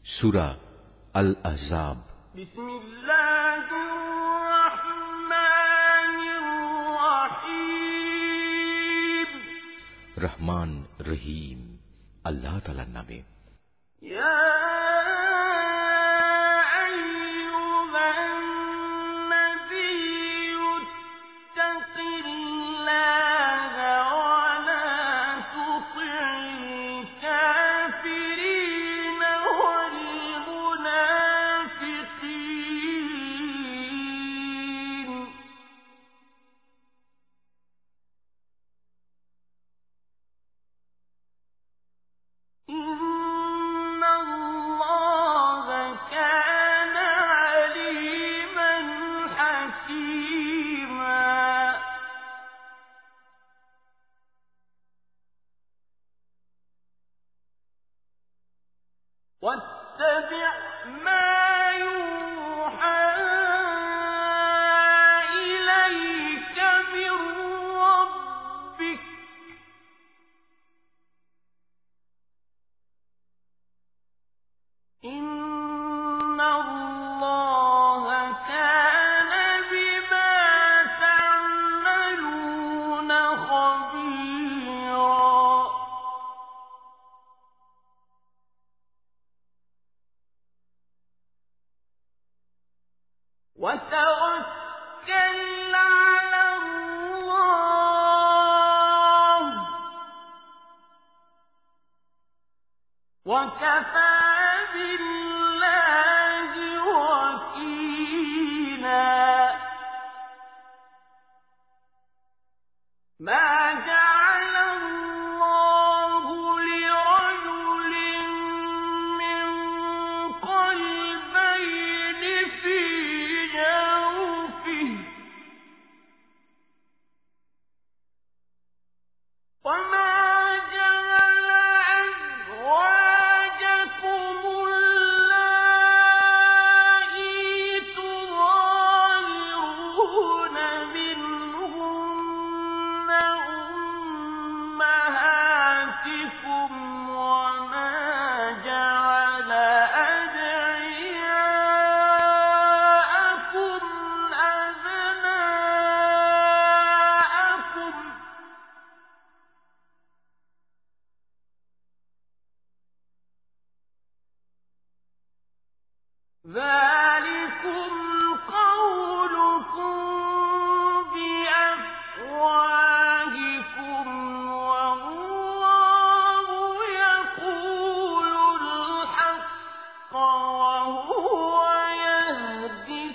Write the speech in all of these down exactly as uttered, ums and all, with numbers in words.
সূরা আল আহজাব। বিসমিল্লাহির রহমানির রহিম। রহমান রহিম আল্লাহ তাআলার নামে। ইয়া واتبع ما يوحى إليك من ربك إن الله كان بما تعملون خبيرا. وتوكل على الله وكفى بالله وكيلا. ما جعل الله لرجل من قلبين في جوفه وما جعل أزواجكم اللائي تظاهرون منهن أمهاتكم وما جعل أدعياءكم أبناءكم ذلكم قولكم بأفواهكم والله يقول الحق وهو يهدي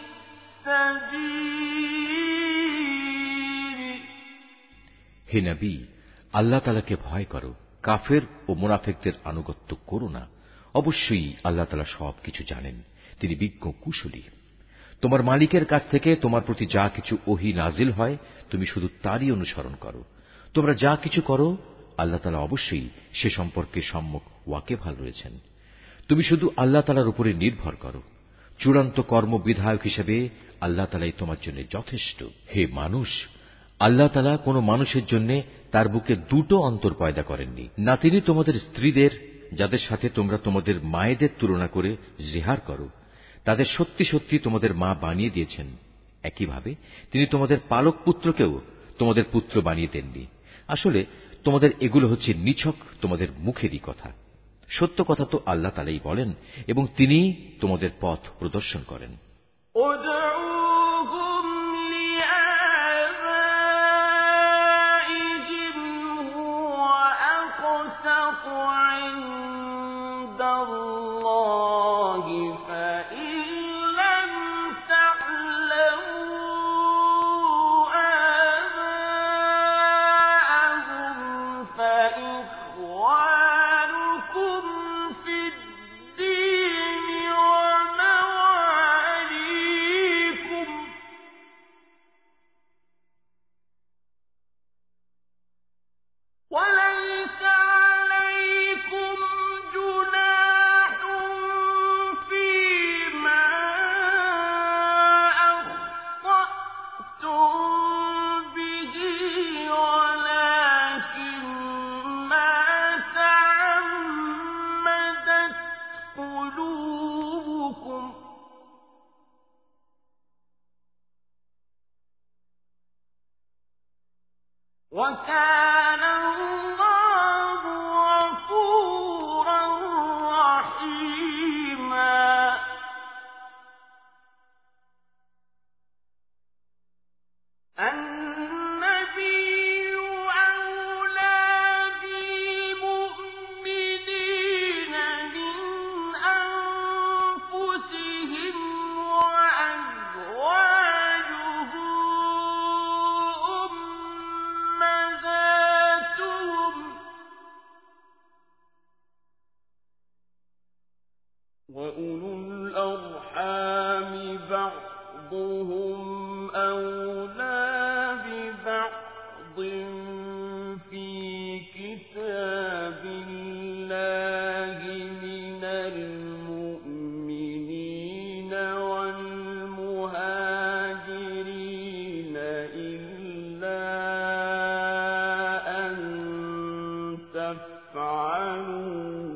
السبيل. হে নবী, আল্লাহ তাআলাকে ভয় করো, কাফের ও মুনাফিকদের আনুগত্য করো না। অবশ্যই আল্লাহ তাআলা সবকিছু জানেন, তিনি বিজ্ঞ কুশলী। তোমার মালিকের কাছ থেকে তোমার প্রতি যা কিছু ওহী নাজিল হয় তুমি শুধু তারই অনুসরণ করো। তোমরা যা কিছু করো আল্লাহ তাআলা অবশ্যই সে সম্পর্কে সম্যক ওয়াকিবহাল রয়েছেন। তুমি শুধু আল্লাহ তাআলার উপরে নির্ভর করো। চূড়ান্ত কর্ম বিধায়ক হিসেবে আল্লাহ তাআলাই তোমার জন্য যথেষ্ট। হে মানুষ, আল্লাহ তাআলা কোন মানুষের জন্য তার বুকে দুটো অন্তর পয়দা করেননি। না তিনি তোমাদের স্ত্রীদের, যাদের সাথে তোমরা তোমাদের মায়েদের তুলনা করে জিহার করো, তাদের সত্যি সত্যি তোমাদের মা বানিয়ে দিয়েছেন। একইভাবে তিনি তোমাদের পালক পুত্রকেও তোমাদের পুত্র বানিয়ে দেননি। আসলে তোমাদের এগুলো হচ্ছে নিছক তোমাদের মুখেরই কথা। সত্য কথা তো আল্লাহ তাআলাই বলেন এবং তিনিই তোমাদের পথ প্রদর্শন করেন। وليس عليكم جناح تفعلوا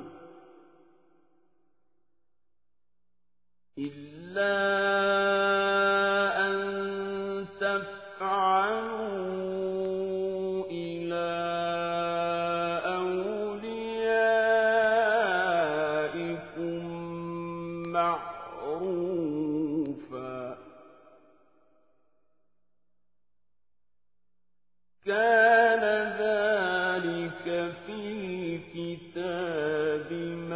إلا أن تفعلوا إلى أوليائكم معروفا كان ذلك في الكتاب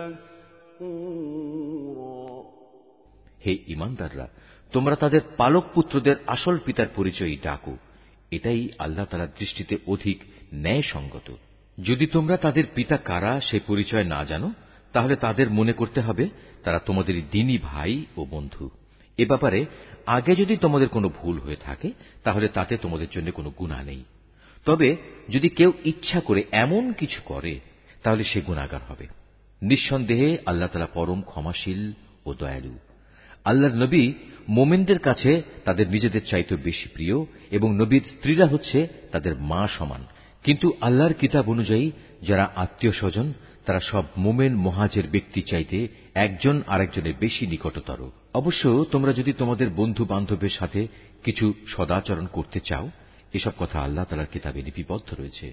مسطورا হে ঈমানদাররা, তোমরা তাদের পালক পুত্রদের আসল পিতার পরিচয়ই ডাকো, এটাই আল্লাহ তাআলার দৃষ্টিতে অধিক ন্যায়সঙ্গত। যদি তোমরা তাদের পিতা কারা সে পরিচয় না জানো, তাহলে তাদের মনে করতে হবে তারা তোমাদের দ্বীনী ভাই ও বন্ধু। এ ব্যাপারে আগে যদি তোমাদের কোনো ভুল হয়ে থাকে তাহলে তাতে তোমাদের জন্য কোনো গুনাহ নেই। তবে যদি কেউ ইচ্ছা করে এমন কিছু করে তাহলে সে গুনাহগার হবে। নিঃসন্দেহে আল্লাহ তাআলা পরম ক্ষমাশীল ও দয়ালু। আল্লাহর নবী মুমিনদের কাছে তাদের নিজেদের চাইতে বেশি প্রিয় এবং নবীর স্ত্রীরা হচ্ছে তাদের মা সমান। কিন্তু আল্লাহর কিতাব অনুযায়ী যারা আত্মীয় স্বজন তারা সব মুমিন মুহাজির ব্যক্তি চাইতে একজন আরেকজনের বেশি নিকটতর। অবশ্য তোমরা যদি তোমাদের বন্ধু বান্ধবের সাথে কিছু সদাচরণ করতে চাও, এসব কথা আল্লাহ তাআলার কিতাবে লিপিবদ্ধ রয়েছে।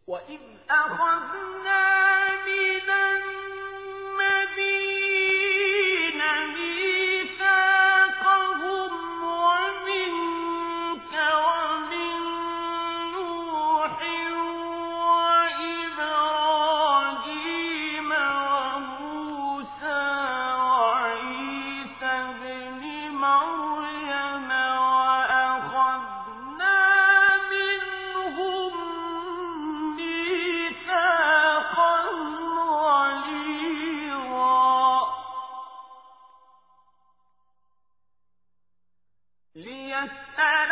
ليسأل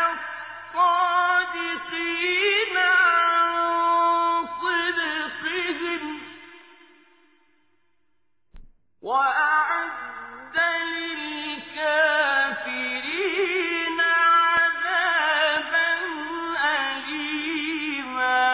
الصادقين عن صدقهم وأعد للكافرين عذابا أليما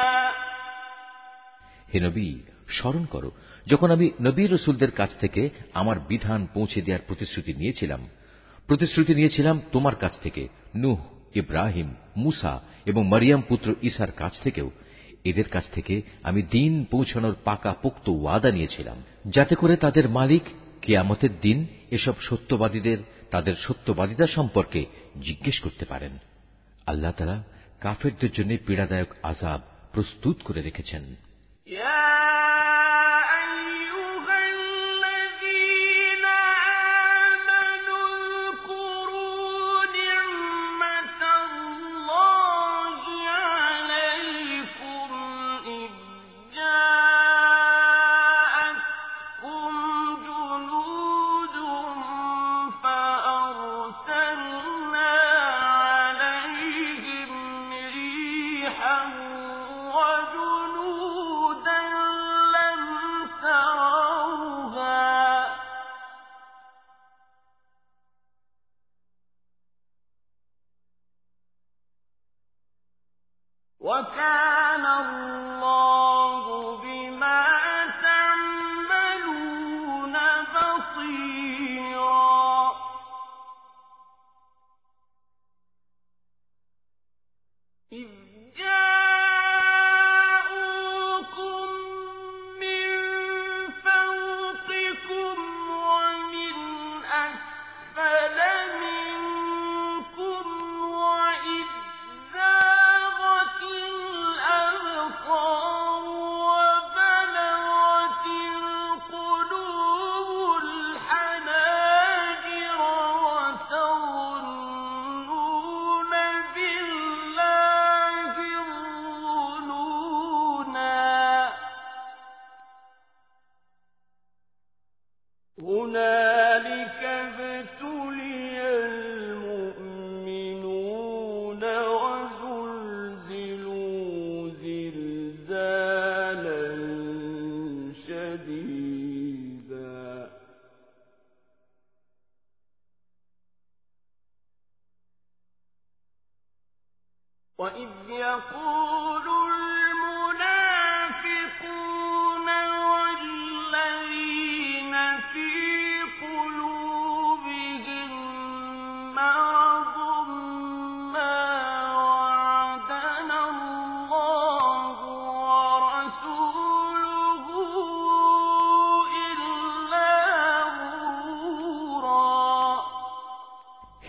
হে নবী, স্মরণ করো যখন আমি নবী রাসূলদের কাছ থেকে আমার বিধান পৌঁছে দেওয়ার প্রতিশ্রুতি নিয়েছিলাম। প্রতিশ্রুতি নিয়েছিলাম তোমার কাছ থেকে, নূহ, ইব্রাহিম, মূসা এবং মরিয়ম পুত্র ঈসার কাছ থেকেও। এদের কাছ থেকে আমি দ্বীন পৌঁছানোর পাকা পোক্ত ওয়াদা নিয়েছিলাম, যাতে করে তাদের মালিক কিয়ামতের দিন এসব সত্যবাদীদের তাদের সত্যবাদিতা সম্পর্কে জিজ্ঞেস করতে পারেন। আল্লাহ তাআলা কাফেরদের জন্য পীড়াদায়ক আযাব প্রস্তুত করে রেখেছেন। وكان الله بما تعملون بصيرا إذ جاءوكم من فوقكم ومن أسفل منكم وإذ زاغت الأبصار وبلغت القلوب الحناجر وتظنون بالله الظنونا هنالك ابتلي المؤمنون وزلزلوا زلزالا شديدا وإذ يقول المنافقون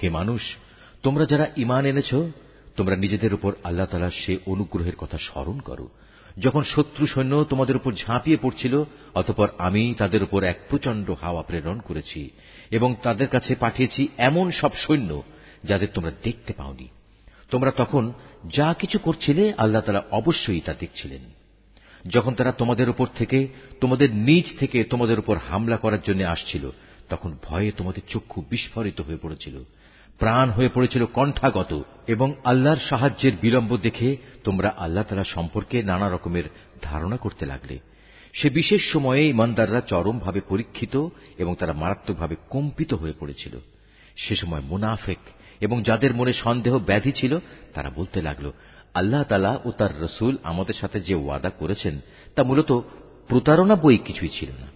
হে মানুষ, তোমরা যারা ঈমান এনেছ, তোমরা নিজেদের উপর আল্লাহ তাআলার সে অনুগ্রহের কথা স্মরণ করো, যখন শত্রু সৈন্য তোমাদের উপর ঝাঁপিয়ে পড়ছিল, অতঃপর আমি তাদের উপর এক প্রচণ্ড হাওয়া প্রেরণ করেছি এবং তাদের কাছে পাঠিয়েছি এমন সব সৈন্য যাদের তোমরা দেখতে পাওনি। তোমরা তখন যা কিছু করছিলে আল্লাহ তাআলা অবশ্যই তা দেখছিলেন। যখন তারা তোমাদের উপর থেকে, তোমাদের নিজ থেকে তোমাদের উপর হামলা করার জন্য আসছিল, তখন ভয়ে তোমাদের চক্ষু বিস্ফারিত হয়ে পড়েছিল, প্রাণ হয়ে পড়েছিল কণ্ঠাগত, এবং আল্লাহর সাহায্যের বিলম্ব দেখে তোমরা আল্লাহ তাআলা সম্পর্কে নানা রকমের ধারণা করতে লাগলে। সে বিশেষ সময়ে ঈমানদাররা চরমভাবে পরীক্ষিত এবং তারা মারাত্মকভাবে কম্পিত হয়ে পড়েছিল। সে সময় মুনাফিক এবং যাদের মনে সন্দেহ ব্যাধি ছিল, তারা বলতে লাগল, আল্লাহ তাআলা ও তার রাসূল আমাদের সাথে যে ওয়াদা করেছেন তা মূলত প্রতারণা বই কিছুই ছিল না।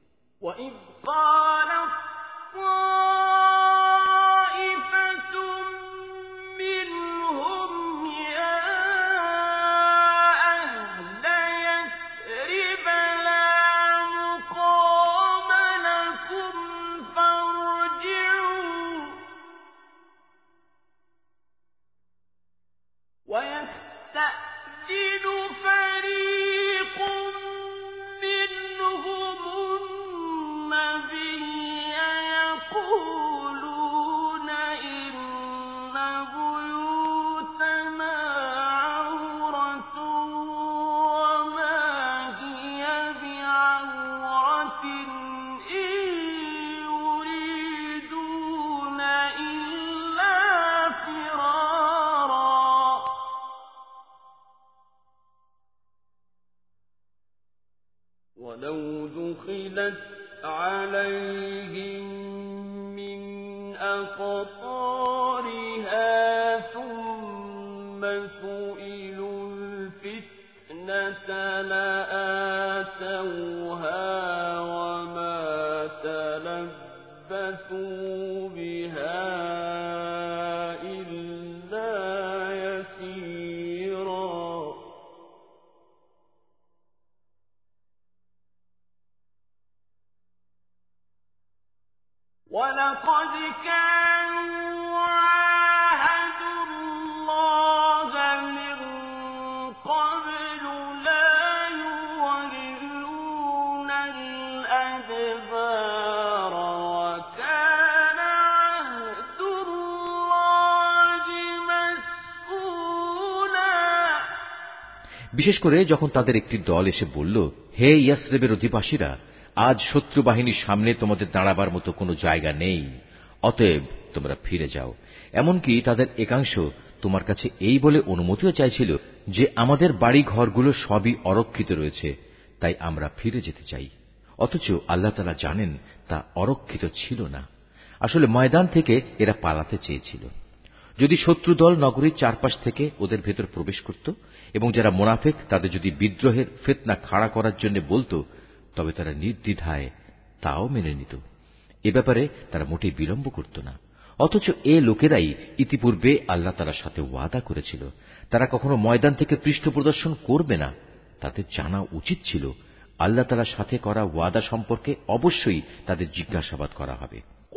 ويستأذن فريق منهم النبي يقولون إن بيوتنا عورة وما هي بعورة إن يريدون إلا فرارا ولو دخلت عليهم من أقطارها ثم سئلوا الفتنة لآتوها وما تلبثوا بها إلا يسيرا ولقد كانوا عاهدوا الله من قبل لا يولون الأدبار وكان عهد الله مسؤولا। বিশেষ করে যখন তাদের একটি দল এসে বলল, হে ইয়াসরিবের অধিবাসীরা, আজ শত্রু বাহিনীর সামনে তোমাদের দাঁড়াবার মতো কোনো জায়গা নেই, অতএব তোমরা ফিরে যাও। এমনকি তাদের একাংশ তোমার কাছে এই বলে অনুমতিও চাইছিল যে আমাদের বাড়ি ঘরগুলো সবই অরক্ষিত রয়েছে, তাই আমরা ফিরে যেতে চাই। অথচ আল্লাহ তাআলা জানেন তা অরক্ষিত ছিল না। আসলে ময়দান থেকে এরা পালাতে চেয়েছিল। যদি শত্রু দল নগরীর চারপাশ থেকে ওদের ভেতর প্রবেশ করত এবং যারা মুনাফিক তাদের যদি বিদ্রোহের ফিতনা খাড়া করার জন্য বলতো, তবে তারা নির্দ্বিধায় তাও মেনে নিত। এ ব্যাপারে তারা মোটেই বিলম্ব করত না। অথচ এ লোকেরাই ইতিপূর্বে আল্লাহ তাআলার সাথে ওয়াদা করেছিল তারা কখনো ময়দান থেকে পৃষ্ঠ প্রদর্শন করবে না। তাদের জানা উচিত ছিল আল্লাহ তাআলার সাথে করা ওয়াদা সম্পর্কে অবশ্যই তাদের জিজ্ঞাসাবাদ করা হবে।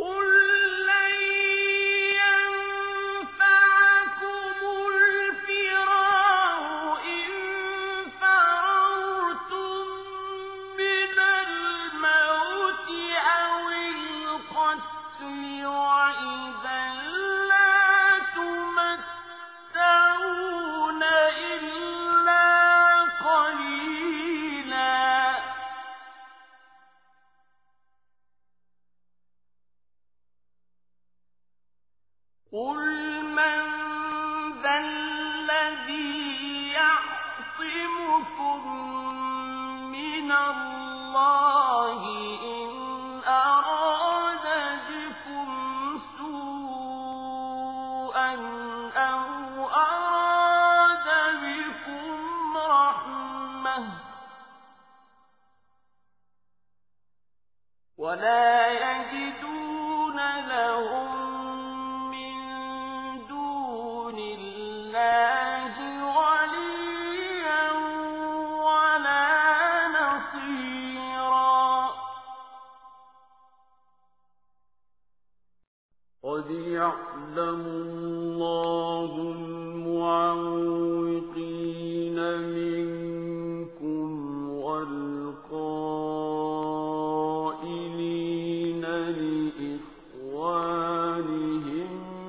قل من ذا الذي يعصمكم من الله إن أراد بكم سوءا أو أراد بكم رحمة ولا يجدون لهم قد يعلم الله المعوقين منكم والقائلين لإخوانهم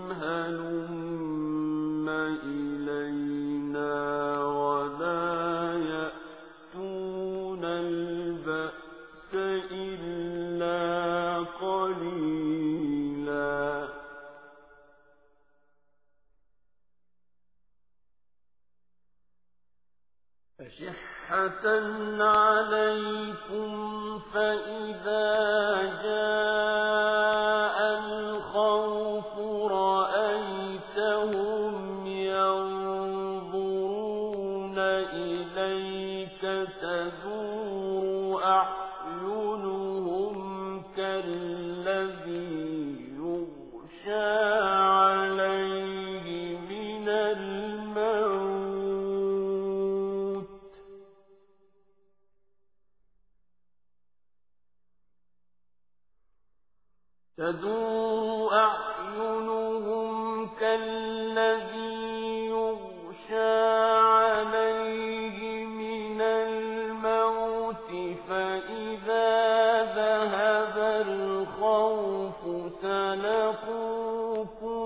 هلم إلينا ولا يأتون البأس إلا قليلا أشحة عليكم فإذا جاء الخوف رأيتهم ينظرون إليك تدور أعينهم كالذي يغشى عليه من الموت تدور أعينهم كالذي يغشى عليه من الموت فإذا ذهب الخوف سلقوكم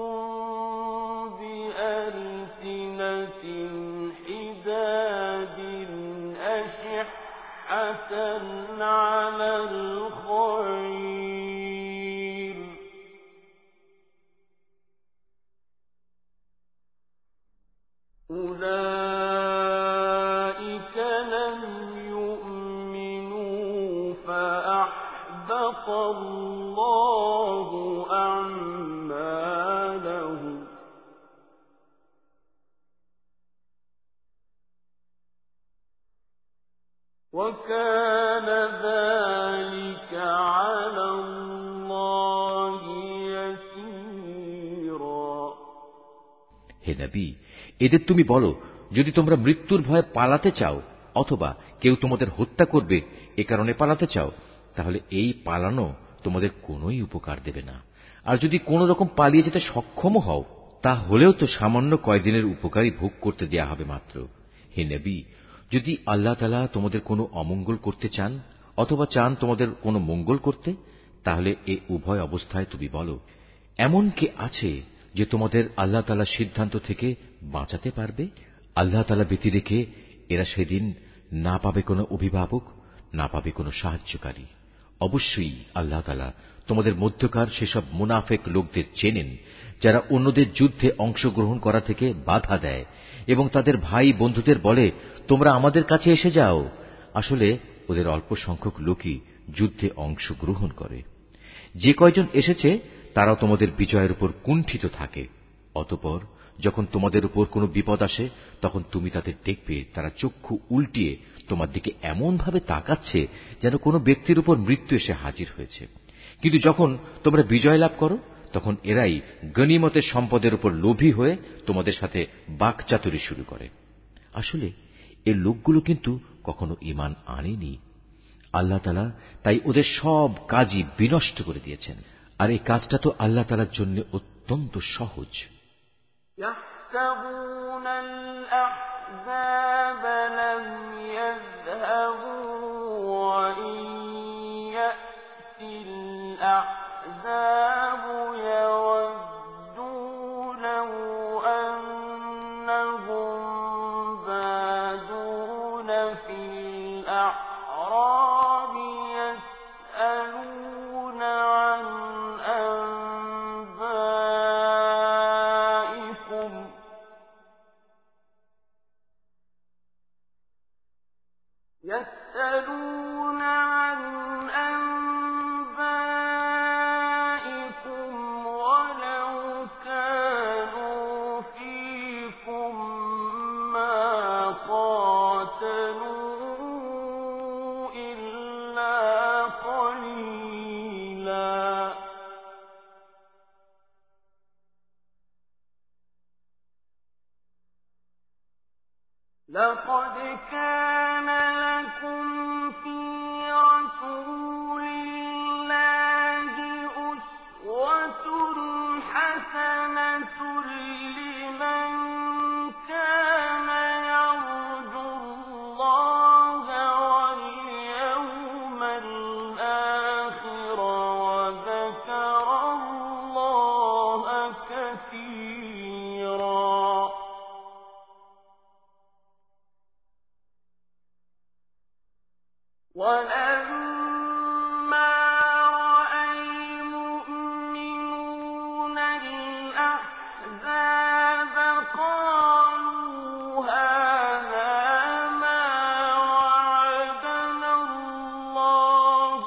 بألسنة حداد أشحة على الخير أولئك لم يؤمنوا فأحبط الله أعمالهم وكان ذلك على الله يسيرا হে নবী, এদের তুমি বলো, যদি তোমরা মৃত্যুর ভয়ে পালাতে চাও অথবা কেউ তোমাদের হত্যা করবে এ কারণে পালাতে চাও, তাহলে এই পালানো তোমাদের কোনোই উপকার দেবে না। আর যদি কোন রকম পালিয়ে যেতে সক্ষম হও, তাহলেও তো সামান্য কয়দিনের উপকারই ভোগ করতে দেয়া হবে মাত্র। হে নবী, যদি আল্লাহ তাআলা তোমাদের কোনো অমঙ্গল করতে চান অথবা চান তোমাদের কোনো মঙ্গল করতে, তাহলে এ উভয় অবস্থায় তুমি বলো, এমন কে আছে যে তোমাদের আল্লাহ তাআলার সিদ্ধান্ত থেকে বাঁচাতে পারবে? আল্লাহ তাআলা ব্যতি রেখে এরা সেদিন না পাবে কোনো অভিভাবক, না পাবে কোনো সাহায্যকারী। অবশ্যই আল্লাহ তাআলা তোমাদের মধ্যকার সেসব মুনাফেক লোকদের চেনেন, যারা অন্যদের যুদ্ধে অংশগ্রহণ করা থেকে বাধা দেয় এবং তাদের ভাই বন্ধুদের বলে, তোমরা আমাদের কাছে এসে যাও। আসলে ওদের অল্প সংখ্যক লোকই যুদ্ধে অংশগ্রহণ করে। যে কয়জন এসেছে তারাও তোমাদের বিজয়ের উপর কুণ্ঠিত থাকে। অতঃপর যখন তোমাদের উপর কোনো বিপদ আসে, তখন তুমি তাদের দেখবে তারা চক্ষু উল্টিয়ে তোমার দিকে এমন ভাবে তাকাচ্ছে যেন কোনো ব্যক্তির উপর মৃত্যু এসে হাজির হয়েছে। কিন্তু যখন তোমরা বিজয় লাভ করো, তখন এরাই গনিমতের সম্পদের উপর লোভী হয়ে তোমাদের সাথে বাকচাতুরি শুরু করে। আসলে এই লোকগুলো কিন্তু কখনো ঈমান আনেনি। আল্লাহ তাআলা তাই ওদের সব কাজই বিনষ্ট করে দিয়েছেন। আর এই কাজটা তো আল্লাহ তাআলার জন্য অত্যন্ত সহজ। يحسبون الأحزاب لم يذهبوا وإن يأتي الأحزاب يودوا لو أنهم بادون في الأعراب يسألون عن أنبائكم يسألون عن أنبائكم ولو كانوا فيكم ما قاتلوا إلا قليلا لقد كان لكم في رسول الله أسوة حسنة ولما رأى المؤمنون الأحزاب قالوا هذا ما وعدنا الله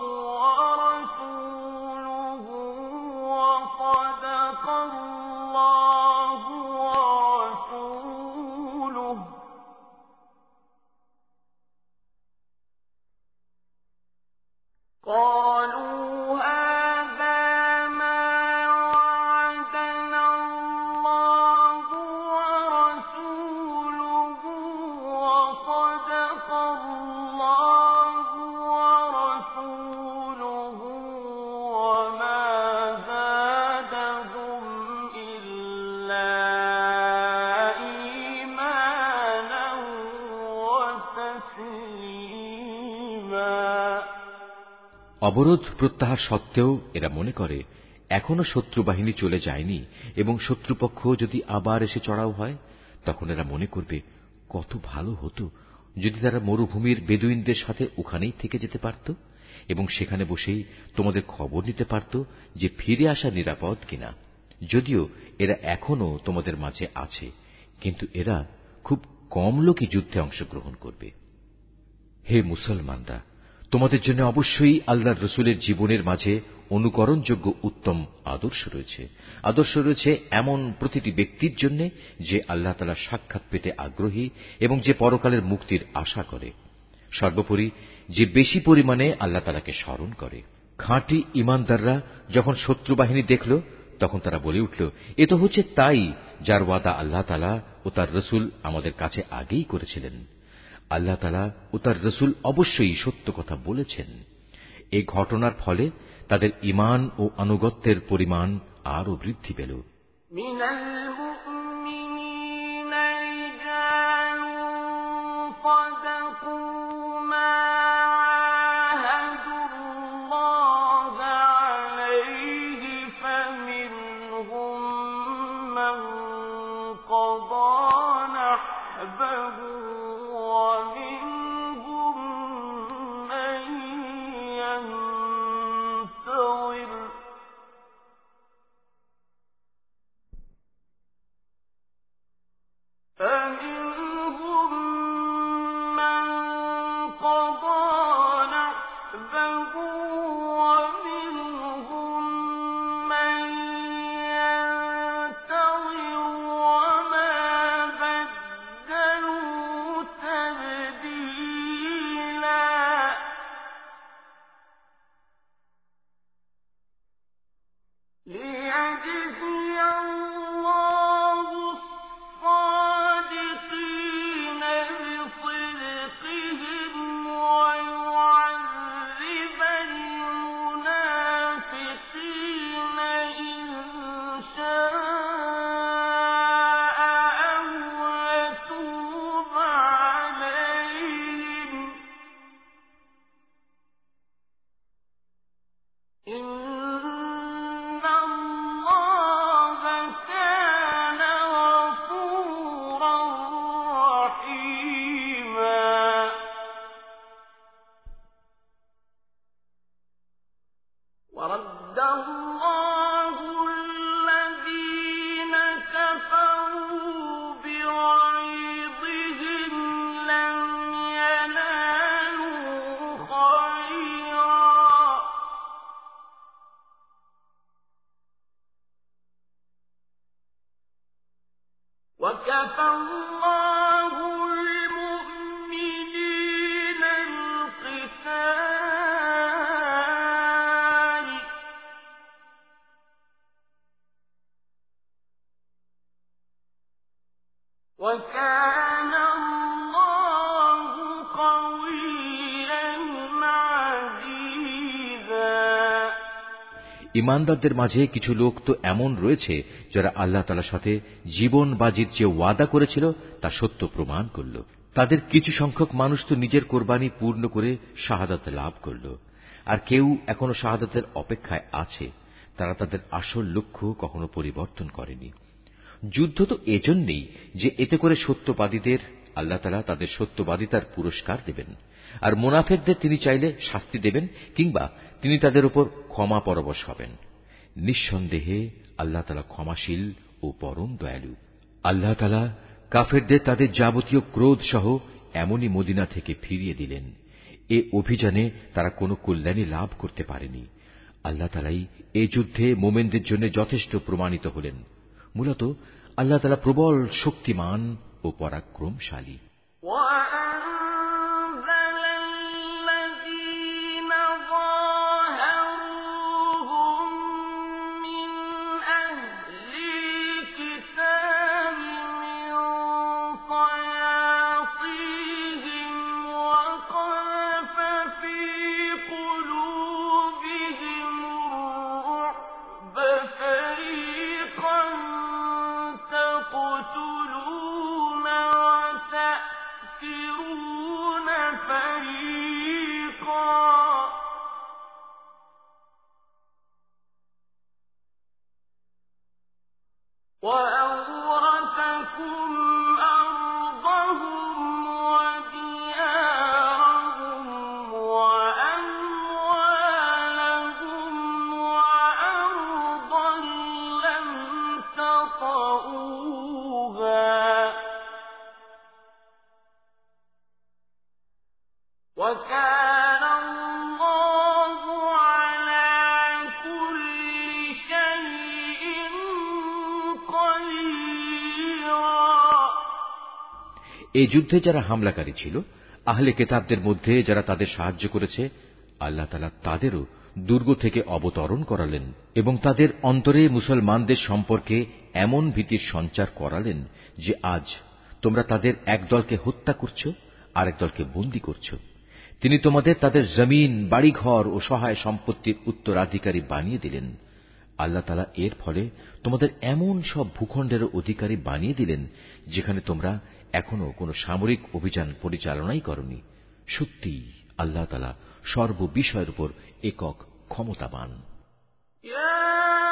ورسوله وصدق الله ورسوله قالوا هذا ما وعدنا الله ورسوله وصدق الله ورسوله وما زادهم إلا إيمانا وتسليما। অবরোধ প্রত্যাহার সত্ত্বেও এরা মনে করে এখনো শত্রু বাহিনী চলে যায়নি এবং শত্রুপক্ষ যদি আবার এসে চড়াও হয় তখন এরা মনে করবে কত ভালো হতো যদি তারা মরুভূমির বেদুইনদের সাথে ওখানেই থেকে যেতে পারত এবং সেখানে বসেই তোমাদের খবর নিতে পারত যে ফিরে আসা নিরাপদ কিনা। যদিও এরা এখনো তোমাদের মাঝে আছে, কিন্তু এরা খুব কম লোকই যুদ্ধে অংশগ্রহণ করবে। হে মুসলমানরা, তোমাদের জন্য অবশ্যই আল্লাহর রসুলের জীবনের মাঝে অনুকরণযোগ্য উত্তম আদর্শ রয়েছে। আদর্শ রয়েছে এমন প্রতিটি ব্যক্তির জন্য যে আল্লাহ তাআলার সাক্ষাৎ পেতে আগ্রহী এবং যে পরকালের মুক্তির আশা করে, সর্বোপরি যে বেশি পরিমাণে আল্লাহ তাআলাকে স্মরণ করে। খাঁটি ঈমানদাররা যখন শত্রু বাহিনী দেখল তখন তারা বলে উঠল, এ তো হচ্ছে তাই যার ওয়াদা আল্লাহ তাআলা ও তার রসুল আমাদের কাছে আগেই করেছিলেন। আল্লাহ তাআলা ও তার রসুল অবশ্যই সত্য কথা বলেছেন। এই ঘটনার ফলে তাদের ঈমান ও আনুগত্যের পরিমাণ আরো বৃদ্ধি পেল। ঈমানদারদের মাঝে কিছু লোক তো এমন রয়েছে যারা আল্লাহ তাআলার সাথে জীবন বাজির যে ওয়াদা করেছিল তা সত্য প্রমাণ করল। তাদের কিছু সংখ্যক মানুষ তো নিজের কোরবানি পূর্ণ করে শাহাদাত লাভ করল, আর কেউ এখনো শাহাদাতের অপেক্ষায় আছে। তারা তাদের আসল লক্ষ্য কখনো পরিবর্তন করেনি। যুদ্ধ তো এজন্যই যে এতে করে সত্যবাদীদের আল্লাহ তাআলা তাদের সত্যবাদিতার পুরস্কার দেবেন, আর মুনাফিকদের তিনি চাইলে শাস্তি দেবেন কিংবা তিনি তাদের উপর ক্ষমা পরবশ হবেন। নিঃসন্দেহে আল্লাহ তাআলা ক্ষমাশীল ও পরম দয়ালু। আল্লাহ তাআলা কাফেরদের তাদের যাবতীয় ক্রোধ সহ এমনই মদিনা থেকে ফিরিয়ে দিলেন। এ অভিযানে তারা কোনো কল্যাণী লাভ করতে পারেনি। আল্লাহ তাআলাই এই যুদ্ধে মুমিনদের জন্য যথেষ্ট প্রমাণিত হলেন। মূলত আল্লাহ তাআলা প্রবল শক্তিমান ও পরাক্রমশালী। এই যুদ্ধে যারা হামলাকারী ছিল, আহলে কিতাবদের মধ্যে যারা তাদের সাহায্য করেছে, আল্লাহ তাআলা তাদেরও দুর্গ থেকে অবতরণ করালেন এবং তাদের অন্তরে মুসলমানদের সম্পর্কে এমন ভীতির সঞ্চার করালেন যে আজ তোমরা তাদের এক দলকে হত্যা করছ, আরেক দলকে বন্দী করছ। তিনি তোমাদের তাদের জমিন, বাড়িঘর ও সহায় সম্পত্তির উত্তরাধিকারী বানিয়ে দিলেন। আল্লাহ তাআলা এর ফলে তোমাদের এমন সব ভূখণ্ডের অধিকারী বানিয়ে দিলেন যেখানে তোমরা এখনো কোন সামরিক অভিযান পরিচালনাই করনি। সত্যি আল্লাহ তাআলা সর্ববিষয়ের উপর একক ক্ষমতাবান।